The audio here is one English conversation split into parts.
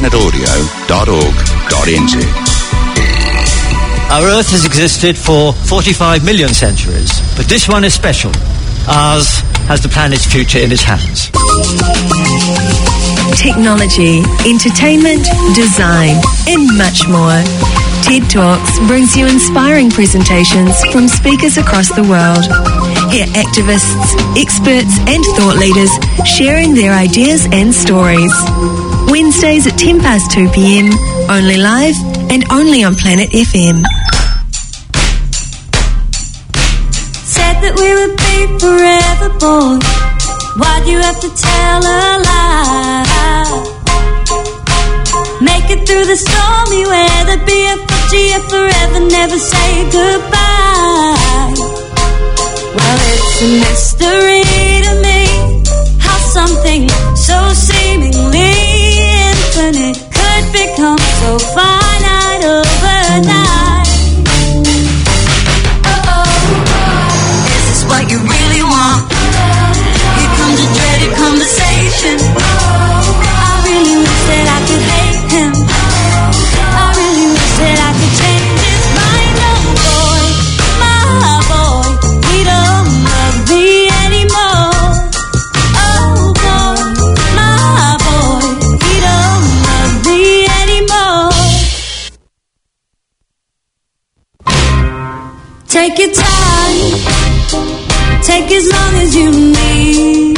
planetaudio.org.nz. Our Earth has existed for 45 million centuries, but this one is special. Ours has the planet's future in its hands. Technology, entertainment, design, and much more. TED Talks brings you inspiring presentations from speakers across the world. Hear activists, experts, and thought leaders sharing their ideas and stories. Wednesdays at 2 p.m, only live and only on Planet FM. Said that we would be forever, boy. Why'd you have to tell a lie? Make it through the stormy weather, be a FGF forever, never say goodbye. Well, it's a mystery to me how something so seemingly infinite could become so finite overnight. Is this what you really want? Here comes a dreaded conversation. I really wish that I could hate him. I really wish that I could change his mind. Oh boy, my boy, he don't love me anymore. Oh boy, my boy, he don't love me anymore. Take your time, take as long as you need.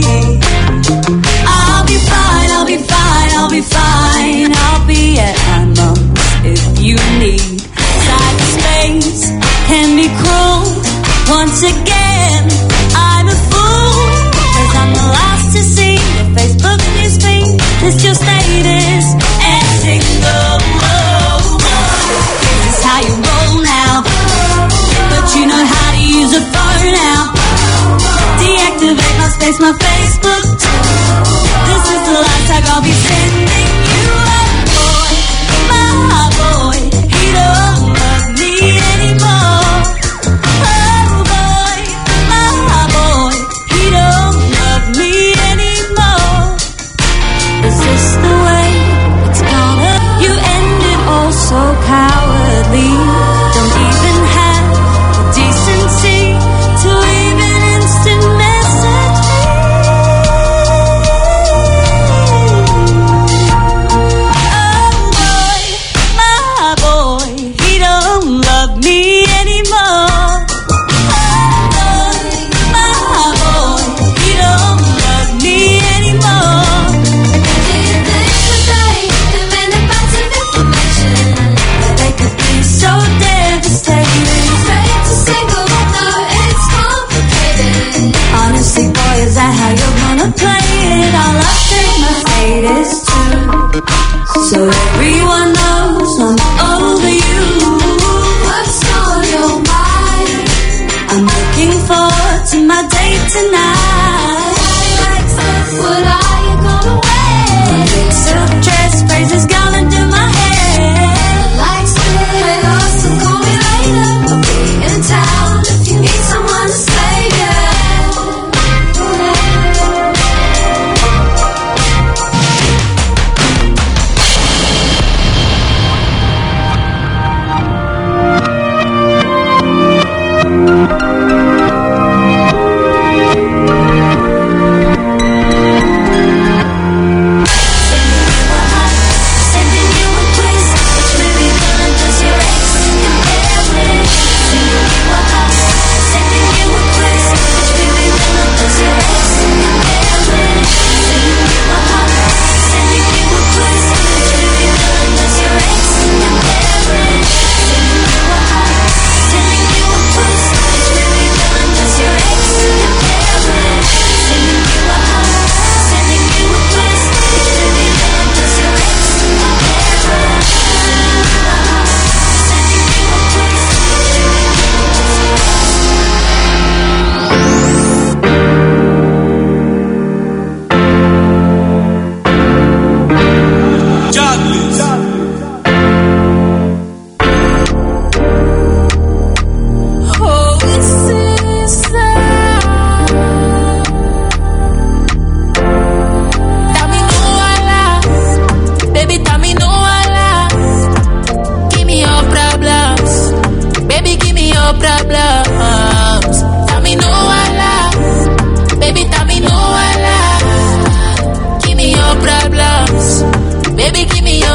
I'll be fine, I'll be fine, I'll be fine. I'll be at my mom's if you need. Cyberspace can be cruel. Once again, I'm a fool, 'cause I'm the last to see your Facebook newsfeed. It's your status and single. This is how you roll now, but you know how to use a phone now. Deactivate my space, my Facebook too. This is the last tag I'll be sending you. Oh boy, my boy, he don't love me anymore. Oh boy, my boy, he don't love me anymore. Is this the way it's gonna? You ended all so cowardly. Don't even have the decency to even instant message me. Oh boy, my boy, he don't love me anymore. Oh boy, my boy, he don't love me anymore. They could be so devastating. Honestly, boy, is that how you're gonna play it? All I think my fate is true, so everyone knows I'm over you. What's on your mind? I'm looking forward to my date tonight. What are you gonna wear? My big silk dress, phrases gonna do my hair. Like split us and call me later. I'll be in town if you need someone to stay.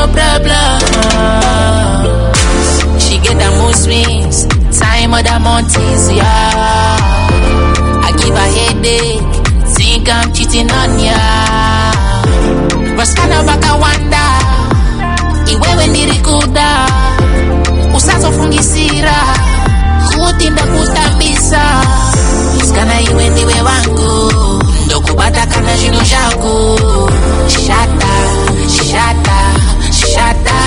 your problem. She get the mood swings, time of the mountains, yeah. I give her headache, think I'm cheating on ya. Rosana baka wanda, iwewe ndirikuda. Usazo fungisira, kutinda kutambisa. Skana iwe ndiwe wangu, ndokubata kana jino jaku. Shata, shata, shata.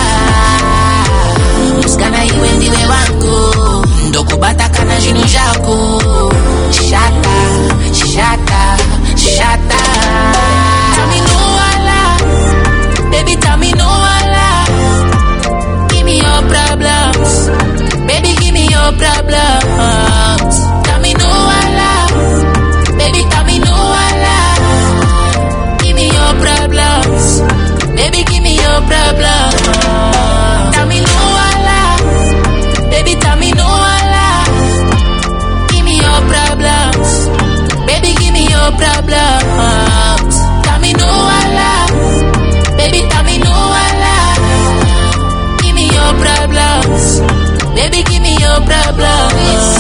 Skana iwe ndiwe wangu, ndokubata kana jino jaku. Shata, shata, shata. Tell me no Allah, baby tell me no Allah. Give me your problems, baby give me your problems. Tell me no Allah, baby tell me no Allah. Give me your problems, baby give me your problems. Tell me no Allah, baby tell me no Allah. Give me your problems, baby give me your problems. Tell me no Allah, baby tell me no Allah. Give me your problems, baby give me your problems.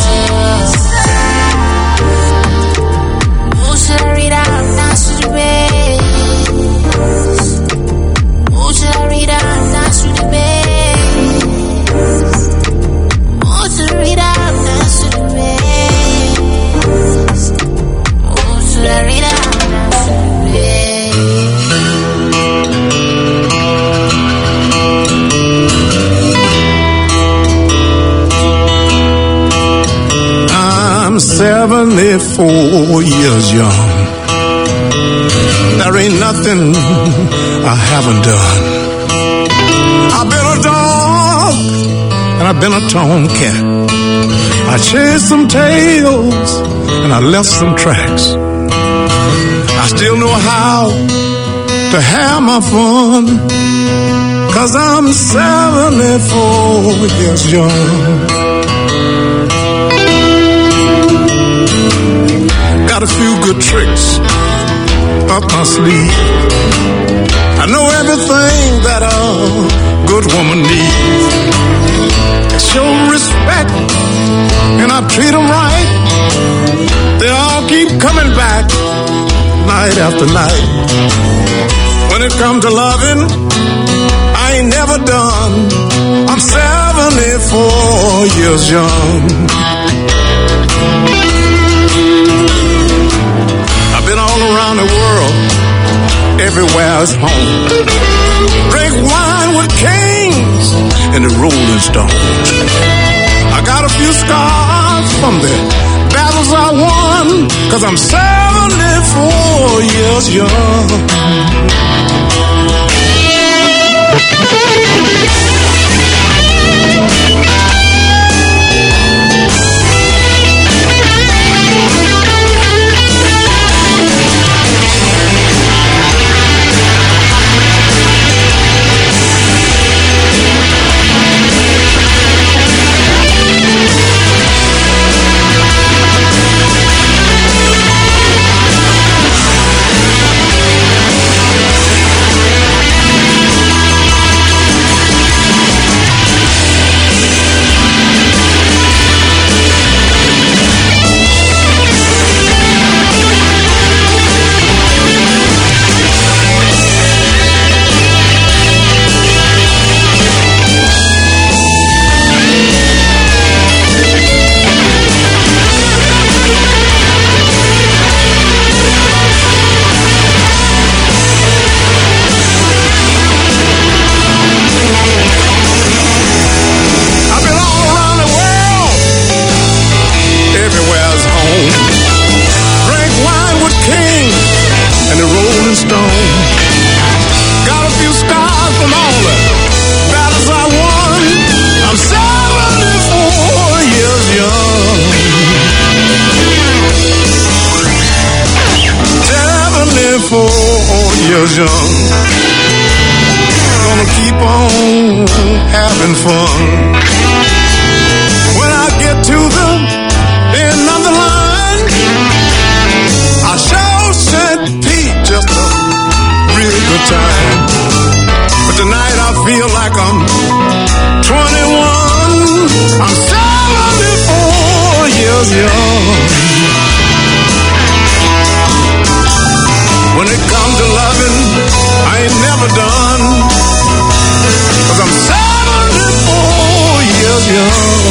Mujarida nasube, mujarida nasube, mujarida nasube, mujarida nasube. I'm 74 years young. There ain't nothing I haven't done. I've been a dog and I've been a tomcat. I chased some tails and I left some tracks. I still know how to have my fun, 'cause I'm 74 years young. Got a few good tricks up my sleeve. I know everything that a good woman needs. Show respect and I treat them right. They all keep coming back night after night. When it comes to loving, I ain't never done. I'm 74 years young. I've been all around the world, everywhere's home. Drink wine with kings and the Rolling Stones. I got a few scars from the battles I won, 'cause I'm 74 years young. Years young, gonna keep on having fun. When I get to the end of the line, I sure said Pete, just a real good time. But tonight I feel I'm 74 years young. When it comes to loving, I ain't never done. 'Cause I'm 74 years young.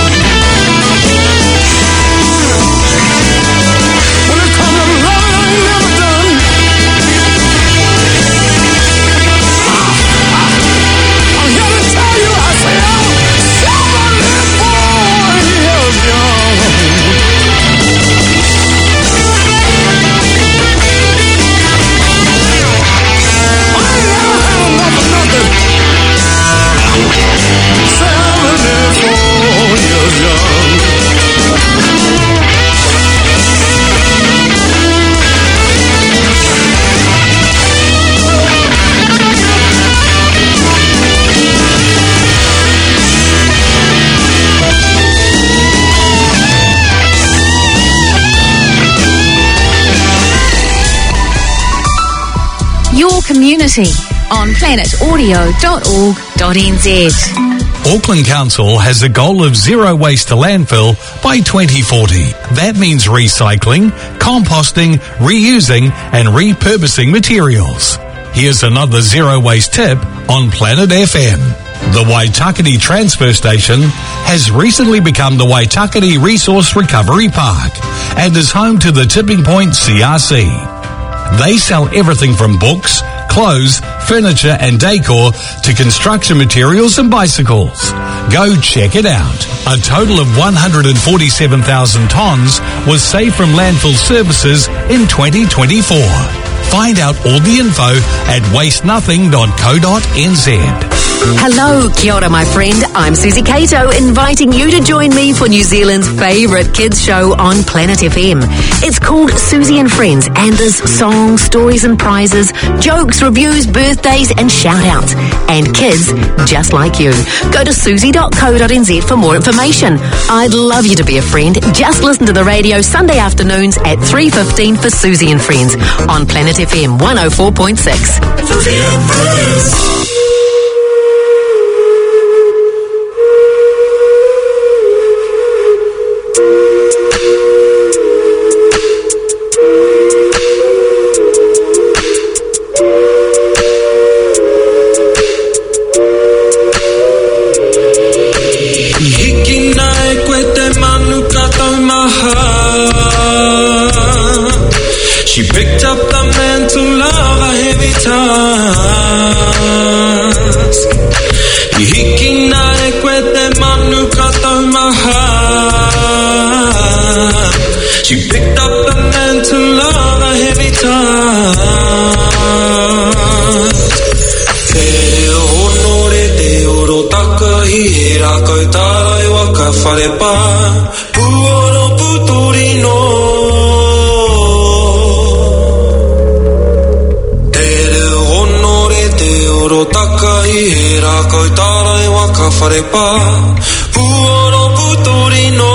When it comes to loving, I ain't never done. I'm here to tell you, I say I'm 74 years young. Your community on planetaudio.org.nz. Auckland Council has a goal of zero waste to landfill by 2040. That means recycling, composting, reusing and repurposing materials. Here's another zero waste tip on Planet FM. The Waitakere Transfer Station has recently become the Waitakere Resource Recovery Park and is home to the Tipping Point CRC. They sell everything from books, clothes, furniture and decor to construction materials and bicycles. Go check it out. A total of 147,000 tonnes was saved from landfill services in 2024. Find out all the info at wastenothing.co.nz. Hello, kia ora, my friend. I'm Susie Cato, inviting you to join me for New Zealand's favourite kids show on Planet FM. It's called Susie and Friends, and there's songs, stories and prizes, jokes, reviews, birthdays and shout-outs. And kids just like you. Go to susie.co.nz for more information. I'd love you to be a friend. Just listen to the radio Sunday afternoons at 3:15 for Susie and Friends on Planet FM 104.6. Susie and Friends. She picked up the mantle of a heavy task. Hiki nare kwete manu kato maha. She picked up the mantle of a heavy task. Te honore te oro taka I hera kau tarai waka wharepa. Puoro putorino. Taka I hera kau tarai waka wharepa Puoro putorino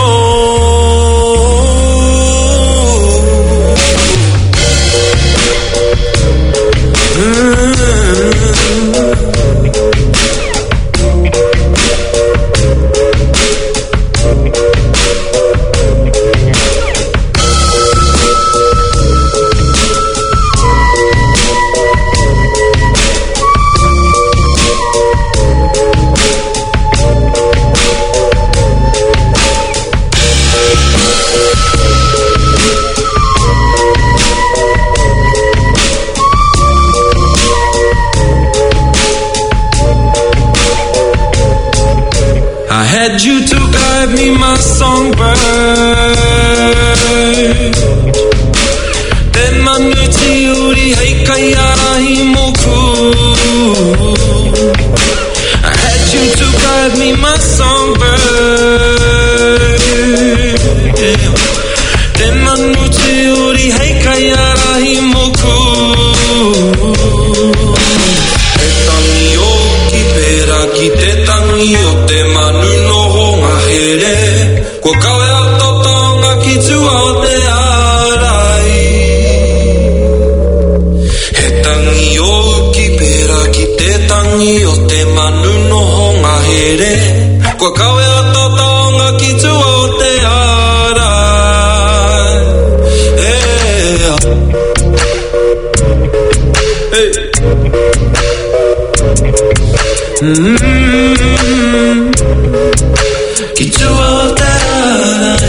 had you to guide me, my songbird. Te manuti uri hei kai arahi moku. I had you to guide me, my songbird. Te manuti uri hei kai arahi moku. He tangi o ki pera ki te tangi o te manu. Ko kawe a totonga ki tua o te arai. He tangi o ki pera ki te tangi o te manu no mahere Ko kawe o tō taonga ki tu o te ara Ki tu o te ara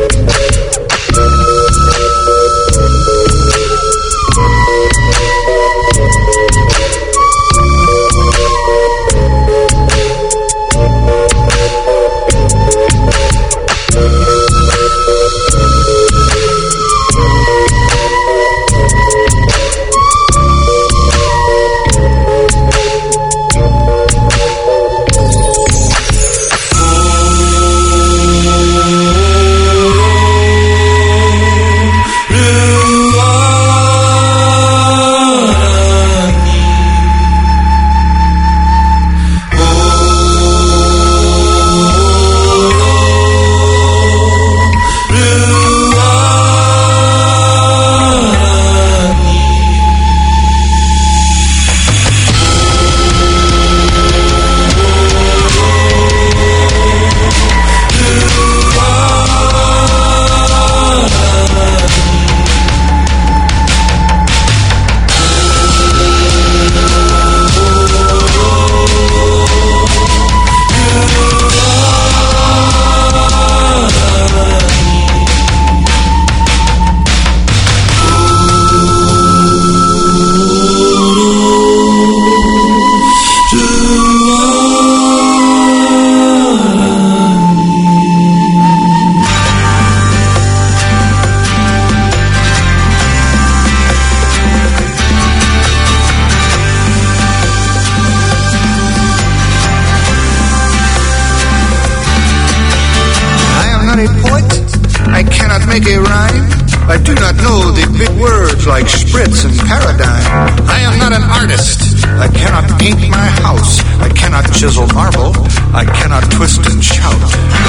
make a rhyme. I do not know the big words like spritz and paradigm. I am not an artist. I cannot paint my house. I cannot chisel marble. I cannot twist and shout.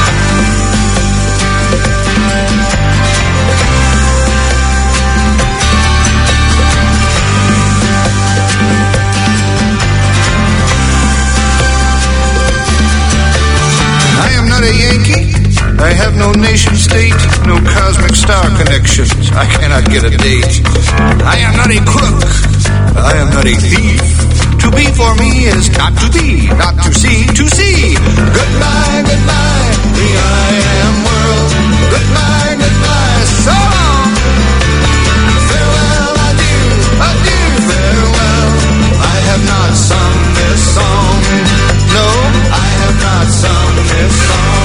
I am not a Yankee. I have no nation state, no cosmic star connections. I cannot get a date. I am not a crook. I am not a thief. To be for me is not to be, not to see, to see. Goodbye, goodbye, the I am world. Goodbye, goodbye, so long. Farewell, adieu, adieu, farewell. I have not sung this song. No, I have not sung this song.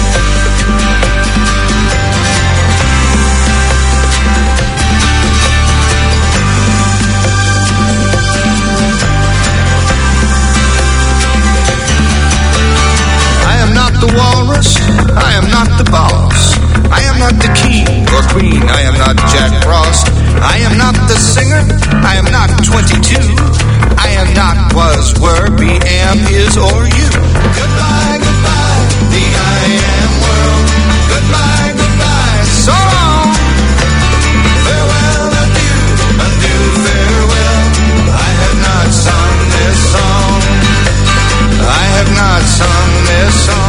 The walrus, I am not the boss. I am not the king or queen. I am not Jack Frost. I am not the singer. I am not 22. I am not, was, were, be, am, is, or you. Goodbye, goodbye, the I am world. Goodbye, goodbye, so long. Farewell, adieu, adieu, farewell. I have not sung this song. I have not sung this song.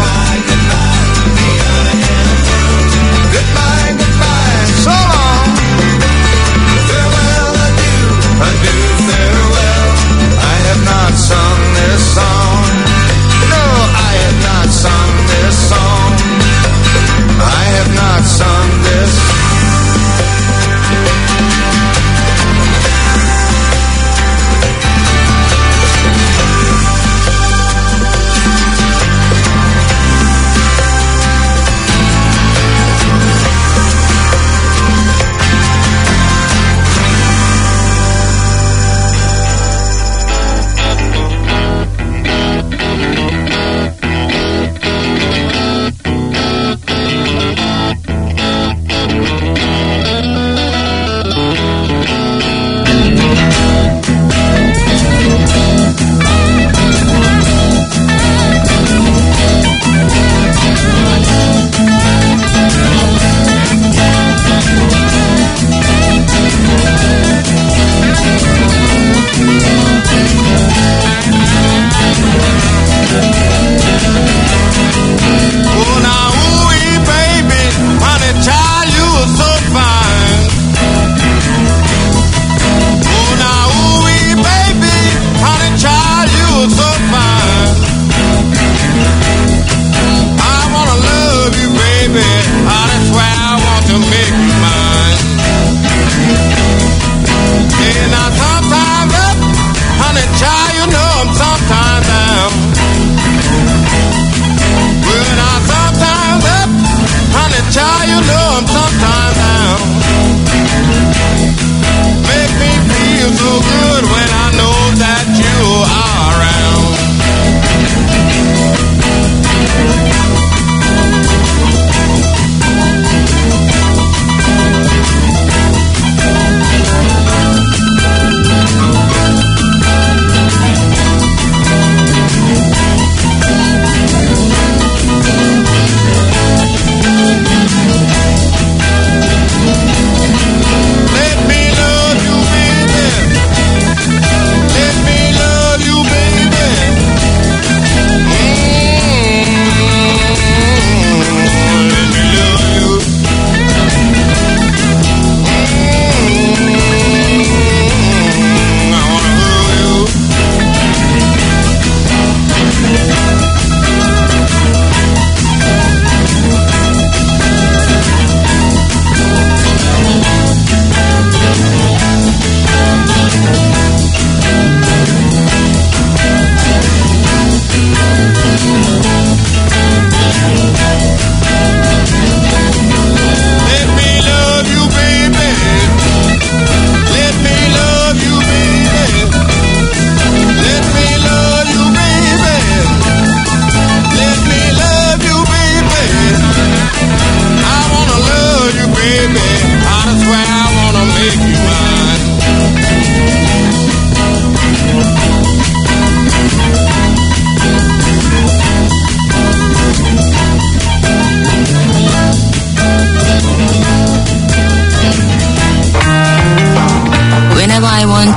Goodbye, goodbye, so long. Farewell, adieu, adieu, farewell. I have not sung this song.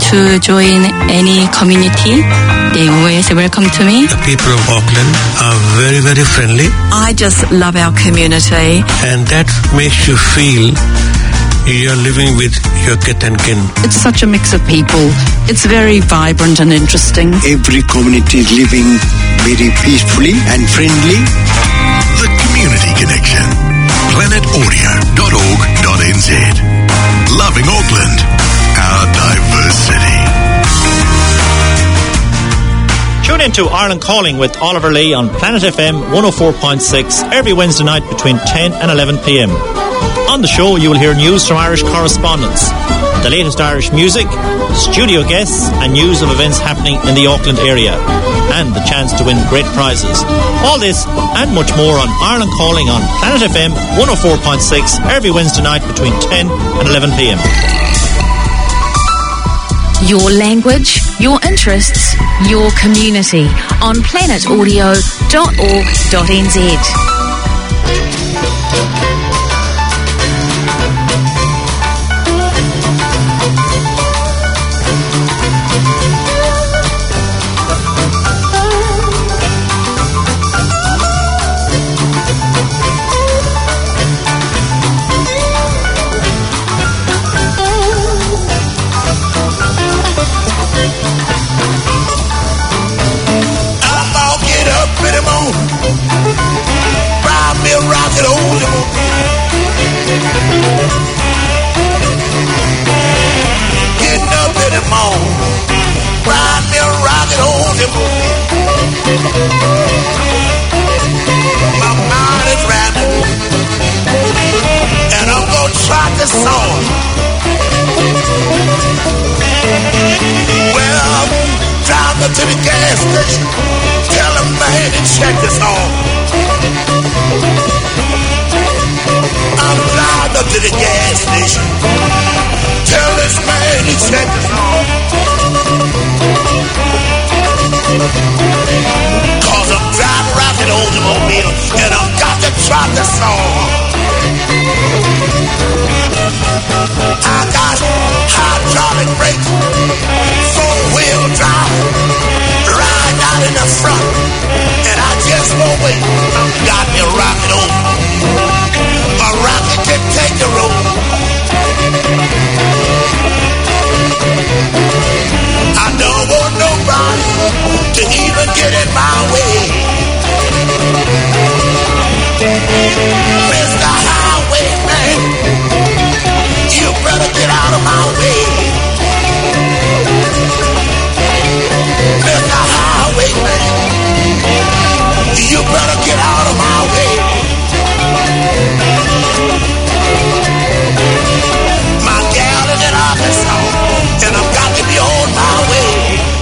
to join any community, they always welcome to me. The people of Auckland are very, very friendly. I just love our community. And that makes you feel you're living with your kith and kin. It's such a mix of people. It's very vibrant and interesting. Every community is living very peacefully and friendly. The Community Connection. planetaudio.org.nz. Loving Auckland, our diverse city. Tune into Ireland Calling with Oliver Lee on Planet FM 104.6 every Wednesday night between 10 and 11 p.m. On the show, you will hear news from Irish correspondents, the latest Irish music, studio guests, and news of events happening in the Auckland area, and the chance to win great prizes. All this and much more on Ireland Calling on Planet FM 104.6 every Wednesday night between 10 and 11 p.m. Your language, your interests, your community on planetaudio.org.nz. My mind is rapping, and I'm gonna try this song. Well, drive up to the gas station, tell them man to check this on. I'm driving up to the gas station, tell this man to check this on. Cause I'm driving around that automobile and I've got to try the song. I got hydraulic brakes, four-wheel drive, right out in the front, and I just won't wait. I've got me rocking over. A rocket can take the road. I don't want nobody to even get in my way. Mr. Highwayman, you better get out of my way. Mr. Highwayman, you better get out of my way. My gal is in Arkansas, and I've got to be on my way.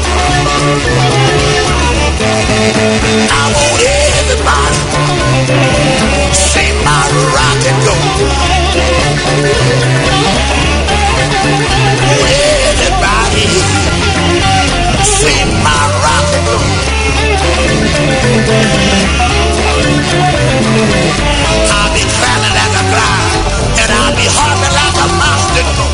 I want everybody see my rocket go. Everybody see my rocket go. I'll be traveling like a cloud, and I'll be hopping like a mountain goat.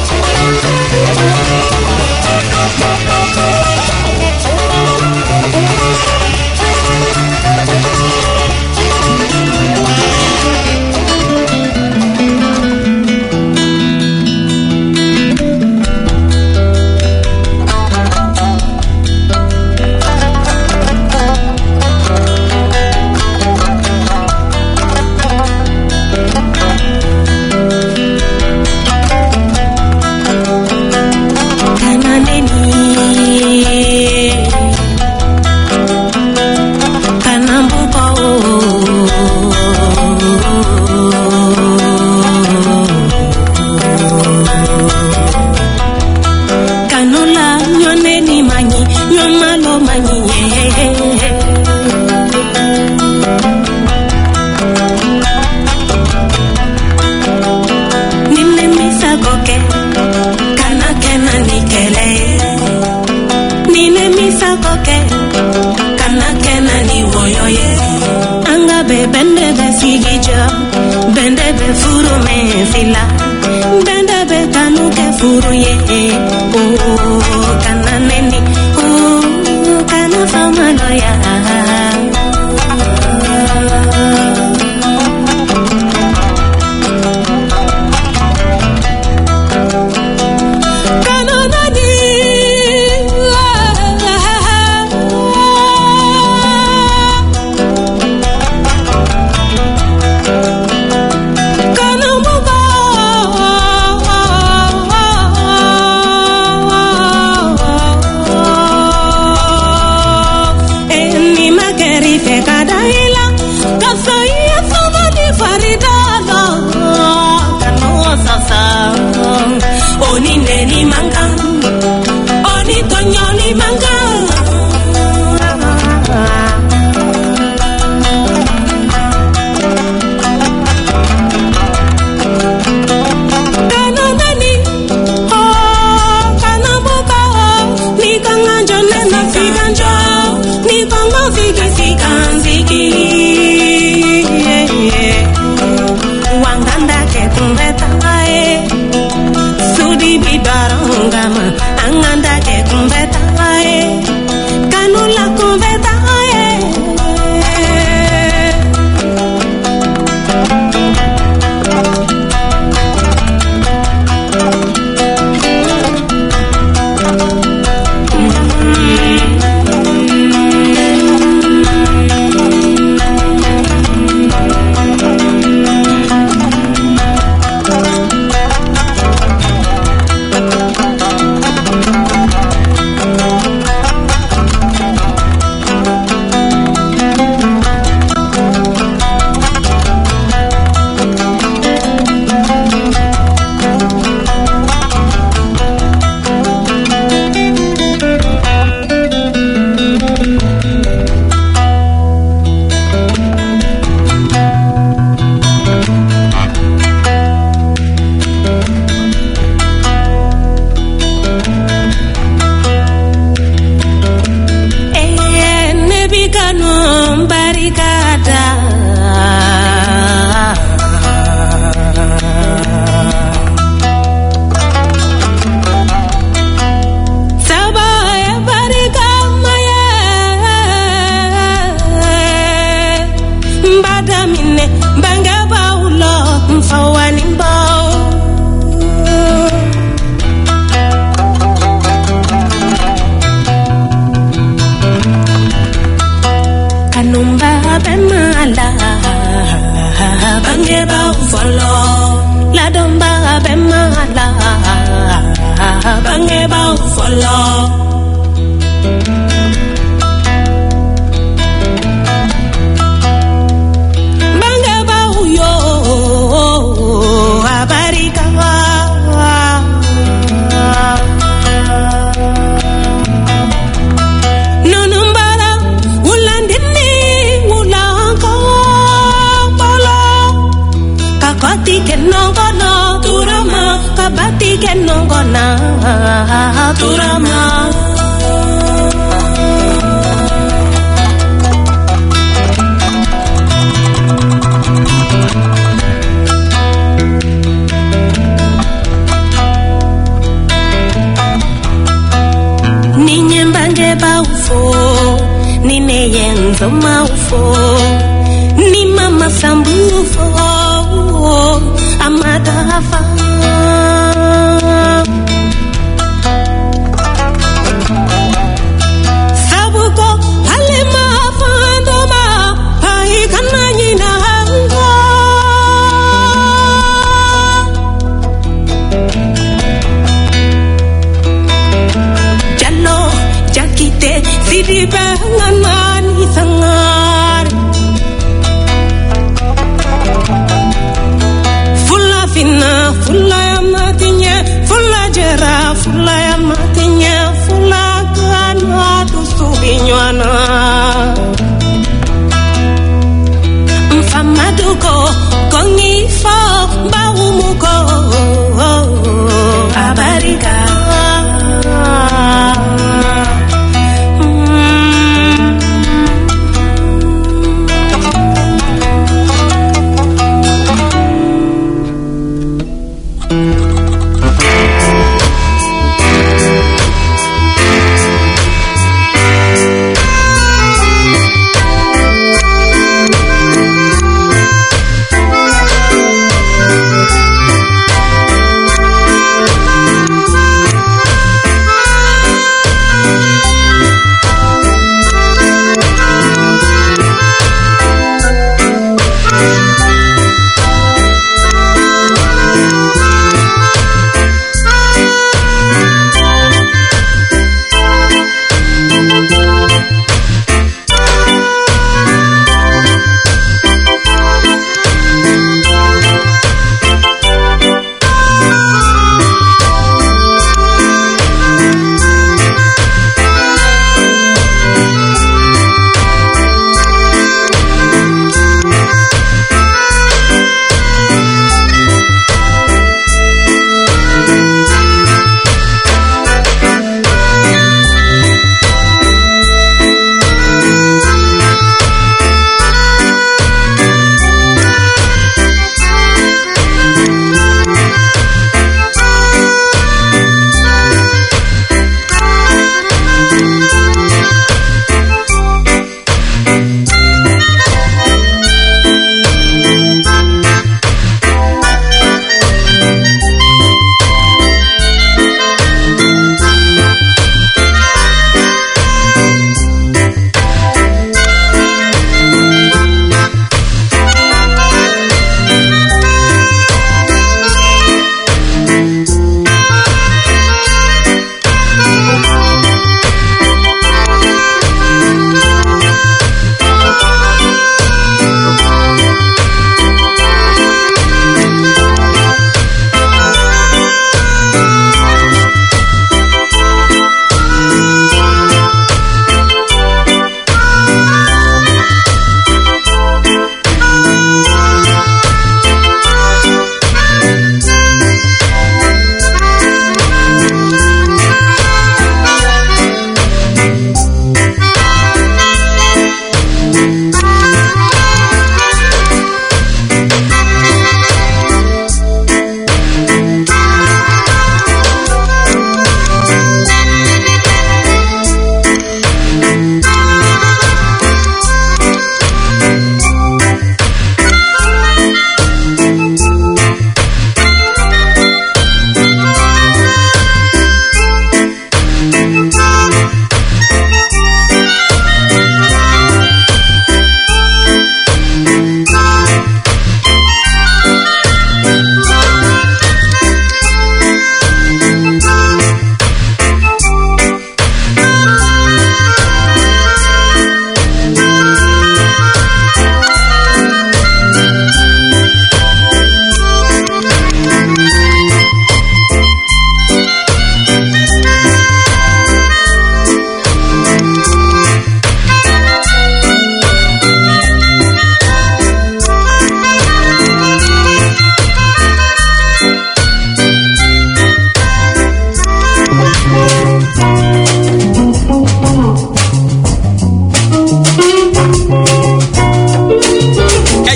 Bende be furu me fila benda betanu ke furuye kana neni kana famano ya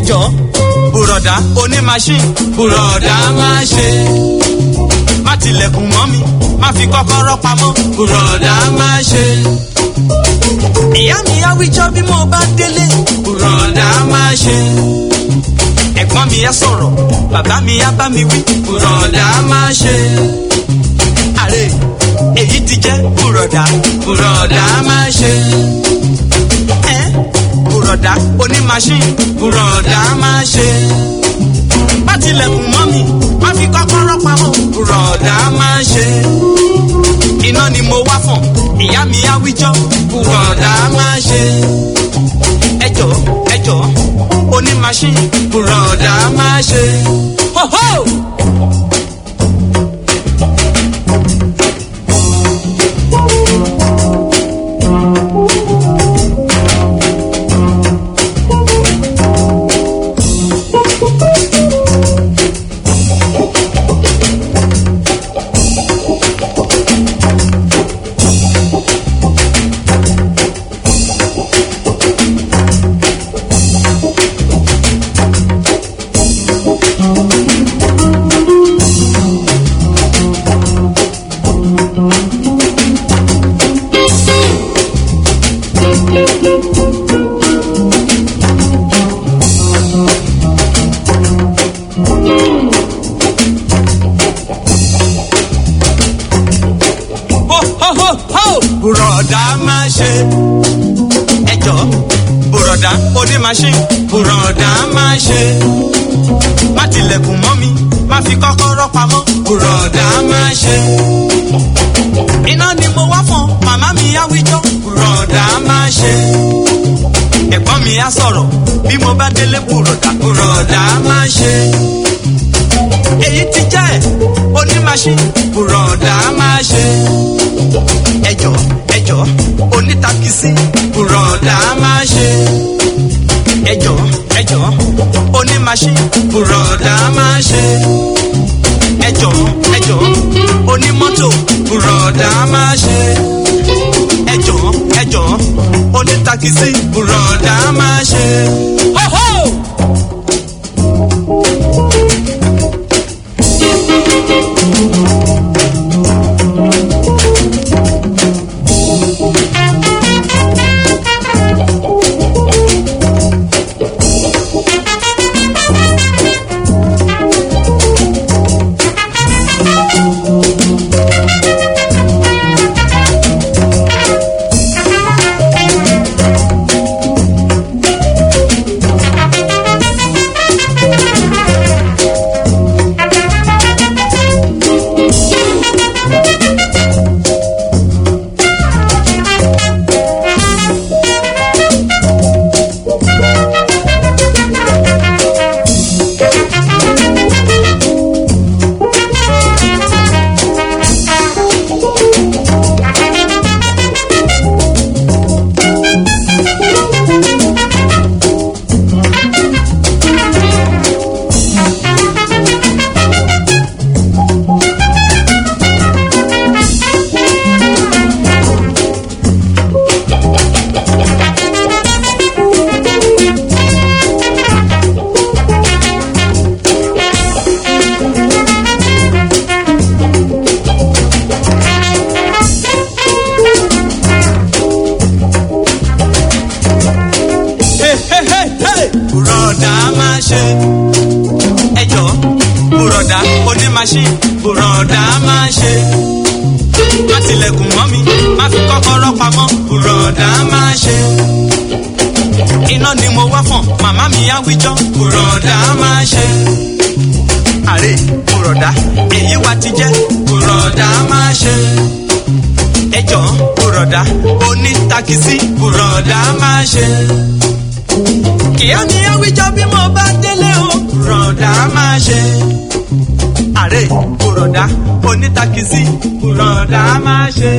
ẹjọ́ bùrọ̀dá oní machine bùrọ̀dá máa ṣe má tilẹ̀kùn mọ́ mi má fi kọ́kọ́rọ́ pamọ́ bùrọ̀dá máa ṣe ìyá mi á wíjọ́ bí mo bá délé bùrọ̀dá máa ṣe ẹ̀gbọ́n mi á sọ̀rọ̀ bàbá mi á bá mi wí bùrọ̀dá máa ṣe àrè èyí ti jẹ́ bùrọ̀dá máa ṣe bùrọ̀dá oní machine bùrọ̀dá máa ṣe má tilẹ̀kùn mọ́ mi má fi kọ́kọ́rọ́ pamọ́ bùrọ̀dá máa ṣe iná ni mo wá fún ìyá mi á wíjọ́ bùrọ̀dá máa ṣe ẹjọ́ oní machine bùrọ̀dá máa ṣe. Ho ho! Bùrọ̀dá máa ṣe ẹjọ́ bùrọ̀dá oní machine bùrọ̀dá máa ṣe má tilẹ̀kùn mọ́ mi má fi kọ́kọ́rọ́ pamọ́ bùrọ̀dá máa ṣe iná ni mo wá fún màmá mi á wíjọ́ bùrọ̀dá máa ṣe ẹ̀gbọ́n mi á sọ̀rọ̀ bí mo bá délé bùrọ̀dá máa ṣe èyí ti jẹ́ oní machine bùrọ̀dá máa ṣe ẹjọ́ onítakisí bùrọ̀dá máa ṣe ẹjọ́ oní machine bùrọ̀dá máa ṣe ẹjọ́ onímọ́tò bùrọ̀dá máa ṣe ẹjọ́ onítakisí bùrọ̀dá máa ṣe. Ho ho! machine bùrọ̀dá máa ṣe. Má tilẹ̀kùn mọ́ mi, má fi kọ́kọ́rọ́ pamọ́ bùrọ̀dá máa ṣe. Iná ni mo wá fọ̀n, màmá mi á wíjọ́ bùrọ̀dá máa ṣe. Àrè bùrọ̀dá, èyí wá ti jẹ́ bùrọ̀dá máa ṣe. Ẹjọ́ bùrọ̀dá, onítakisí bùrọ̀dá máa ṣe. Kìá mi á wíjọ́ bí mo bá délé o bùrọ̀dá máa ṣe. Àrè bùrọ̀dá, onítakisí bùrọ̀dá máa ṣe.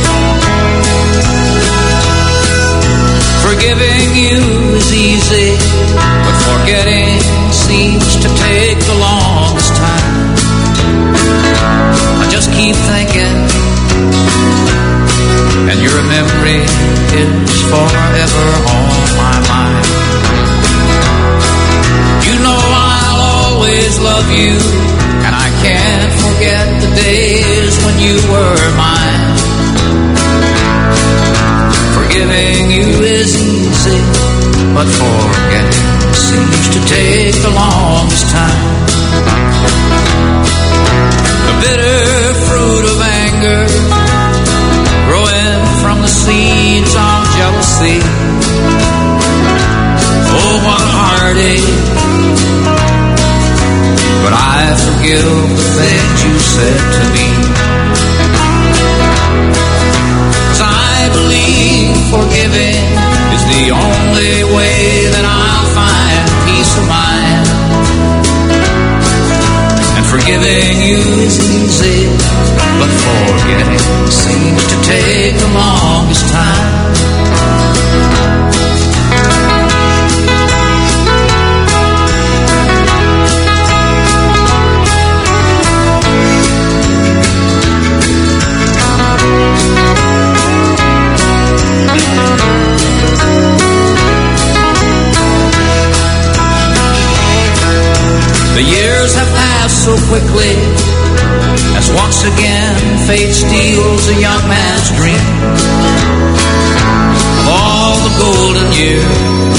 Forgiving you is easy, me is forever on my mind. You know I'll always love you, and I can't forget the days when you were mine. Forgiving you is easy, but forgetting seems to take the longest time. The bitter fruit of anger growing from the seeds of jealousy. Oh, what a heartache. But I forgive the things you said to me. 'Cause I believe forgiving is the only way that I'll find peace of mind. And forgiving you is easy, but forgetting seems to take the longest time. The years have passed so quickly as once again fate steals a young man's dream of all the golden years,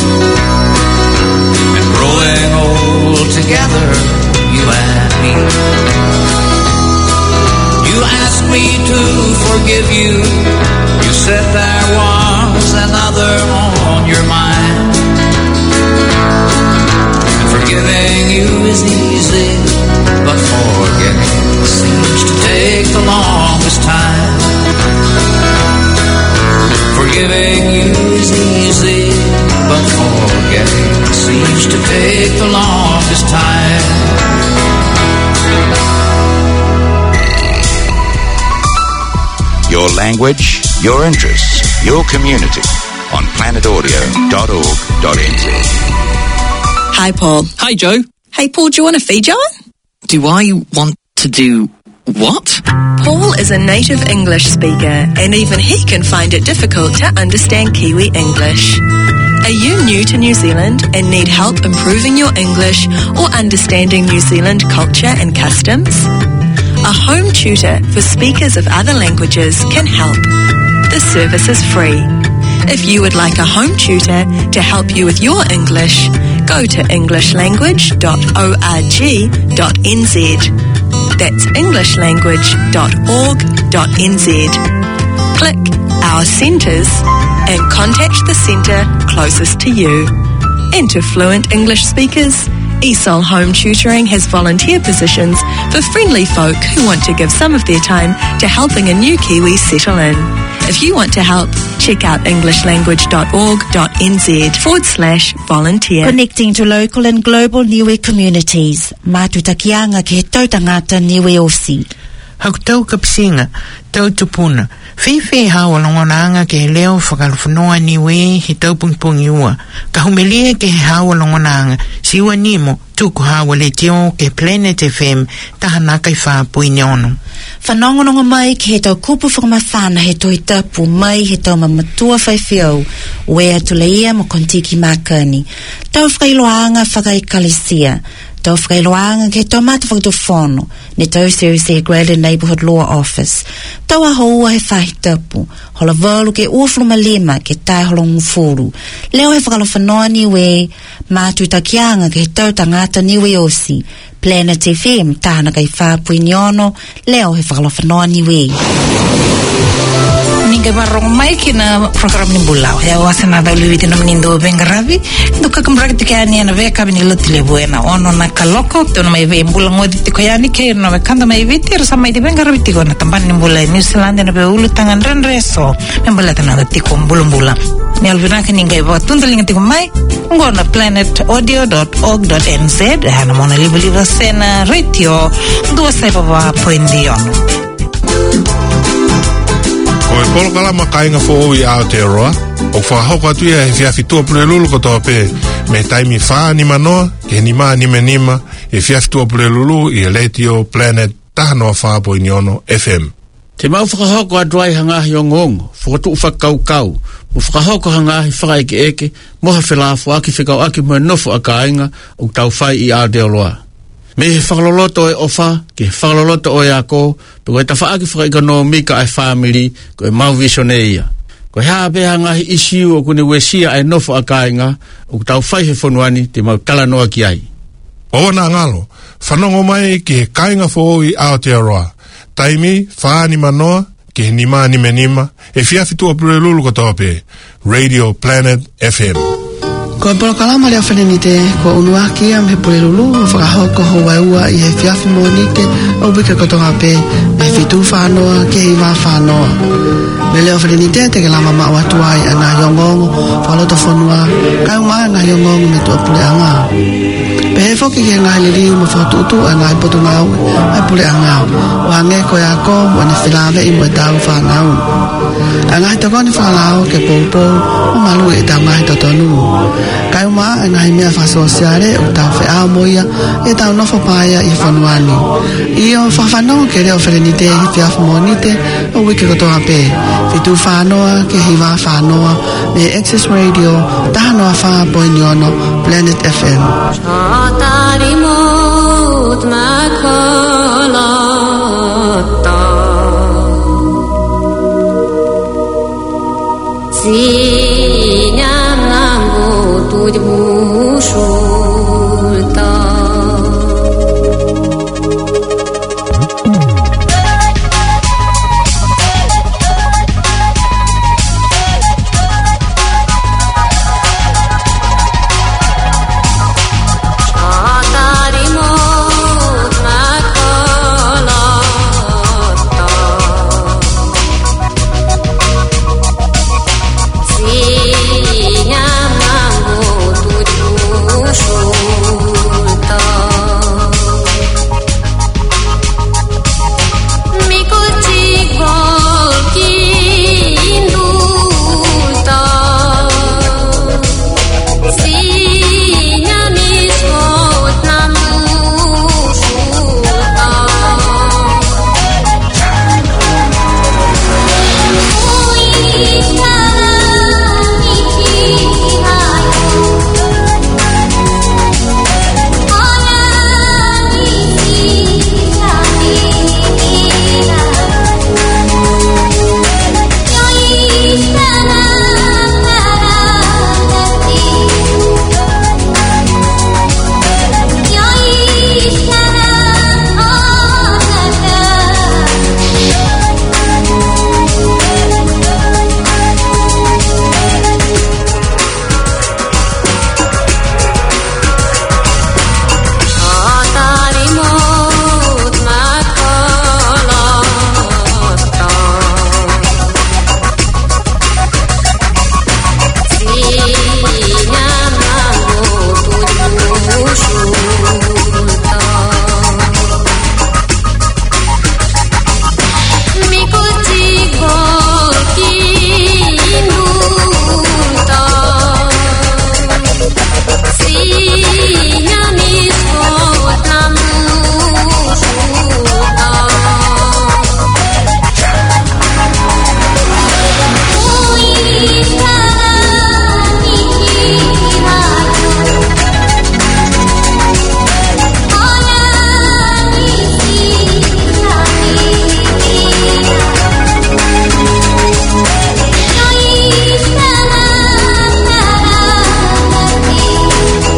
and growing old together, you and me. You asked me to forgive you. You said there was another on your mind. Forgiving you is easy, but forgetting seems to take the longest time. Forgiving you is easy, but forgetting seems to take the longest time. Your language, your interests, your community on planetaudio.org.nz. Hi, Paul. Hi, Joe. Hey, Paul, do you want to feed John? Do I want to do what? Paul is a native English speaker, and even he can find it difficult to understand Kiwi English. Are you new to New Zealand and need help improving your English or understanding New Zealand culture and customs? A home tutor for speakers of other languages can help. This service is free. If you would like a home tutor to help you with your English, go to englishlanguage.org.nz. That's englishlanguage.org.nz. Click Our Centres and contact the centre closest to you. And to fluent English speakers, ESOL Home Tutoring has volunteer positions for friendly folk who want to give some of their time to helping a new Kiwi settle in. If you want to help, check out englishlanguage.org.nz/volunteer. Connecting to local and global niue communities. Matutakianga ke tau tangata niue osi. Hau tau kapsinga, tau tupuna. Fifi hawa longonanga ke leo whakalufunoa niwe he tau pungpungi ua. Ka humelia ke hawa longonanga, siwa nimo, tuku hawa le tio ke Planet FM, tahana kai whapui nyono. Whanongononga mai ki he tau kupu whakamawhana he toi tapu mai he tau mamatua whaiwhiau wea tuleia mo kontiki makani. Tau whakailoanga whakaikalisia. Tau whakailoanga ke tau mata whakatofono ne tau Seriously Graded Neighbourhood Law Office. Tau ahoua he whahi tapu. Hola walu ke uafulu malema ke tai holo ngufuru. Leo he whakalowhanoa niwe mātu takianga ke he tau tangata niwe osi. Planet FM, tahana kai whapui niono, leo he whakalowhanoa niwe. Ninga marong mai kina program ni bulau. Ya wasana dalu witi na mnindo bengarabi. Ndo kakambraki tikayani ya na veka bini lutile buena. Ono na kaloko, tono mai ve mbulang odi tikayani ke na vekanda mai viti rasa mai di bengarabi tiko na tambani ni mbula New Zealand na be ulu tangan renreso. Mbula tana tiko mbula. Ni alvinaka ninga iwa tundalinga tiko mai. Ngo na planetaudio.org.nz. Hana mona liba sena radio. Dua saipa wa poindiono. Koe polo kalama kainga fo i Aotearoa. O whahoko atu ia he whiawhitua pulelulu kotoa pe. Me taimi whaa ni manoa, ke ni maa ni menima, e whiawhitua pulelulu i Eletio Planet tahanoa whaapo i niono FM. Te mau whakahoko adwai hangahi o ngongo, whakatu whakaukau, mo whakahoko hangahi whakaeke eke, moha whelafo aki whikau aki mo nofo a kāinga o tau whai I Aotearoa. Me he whakaloloto e ofa, ke whakaloloto o e ako, pe koe ta whaaki whakaekonomika ai whamiri, koe mau visione ia. Koe haa beha ngahi isiu o kune wesia ai nofo a kāinga, o tau whai he whonuani te mau kalanoa ki ai. Ona ngalo, whanongo mai ke kāinga fo I Aotearoa. Taimi, whaani manoa, ke nima ni menima, e whiawhitua pure lulu kotoa pe, Radio Planet FM. Ko polo kalama lea whenenite, ko unuaki am he pure lulu, whakahoko ho waiua I he whiawhi monite, o wika kotoa pe, me whitu whanoa, ke hiwa whanoa. Me leo whenenite, te ke lama mawatuai, ana yongongo, whaloto whanua, kai umaa ana yongongo me tua pure anga. Pehe foki ke ngai liri mo whatutu a ngai potu ngau ai pule a ngau. Wa nge koe a ko wane whilawe I mo tau whanau. A ngai toko ni whalao ke poupo o malu I tau ngai totonu. Kai uma a ngai mea whasosiare o tau wheao moia e tau nofo paia I whanuani. I o whawhanau ke reo whenenite I whiafu monite o wike kotoa pe. Whitu whanoa ke hiwa whanoa me Access Radio tahanoa wha poiniono Planet FM. Tarimut makolota Sinyam nambu tujbu